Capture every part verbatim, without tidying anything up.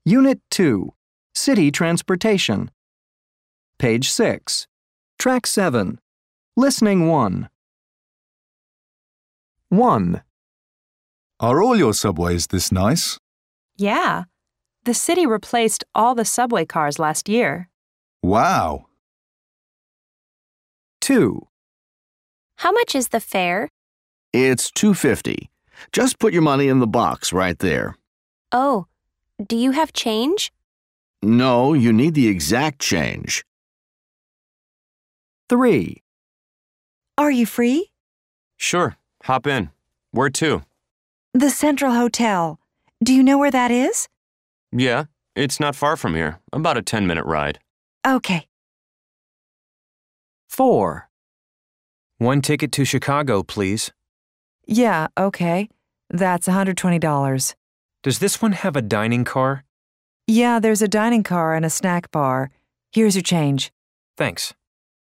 Unit two, City Transportation. Page six. Track seven. Listening one. one. Are all your subways this nice? Yeah. The city replaced all the subway cars last year. Wow. two. How much is the fare? It's two fifty. Just put your money in the box right there. Oh, do you have change? No, you need the exact change. three. Are you free? Sure, hop in. Where to? The Central Hotel. Do you know where that is? Yeah, it's not far from here. About a ten-minute ride. Okay. four. One ticket to Chicago, please. Yeah, okay. That's one hundred twenty dollars. Does this one have a dining car? Yeah, there's a dining car and a snack bar. Here's your change. Thanks.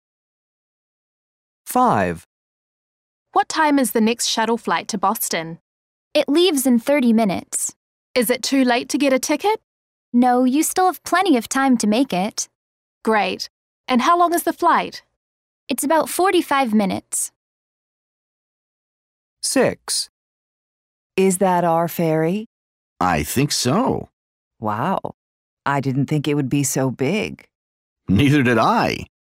five. What time is the next shuttle flight to Boston? It leaves in thirty minutes. Is it too late to get a ticket? No, you still have plenty of time to make it. Great. And how long is the flight? It's about forty-five minutes. six. Is that our ferry? I think so. Wow. I didn't think it would be so big. Neither did I.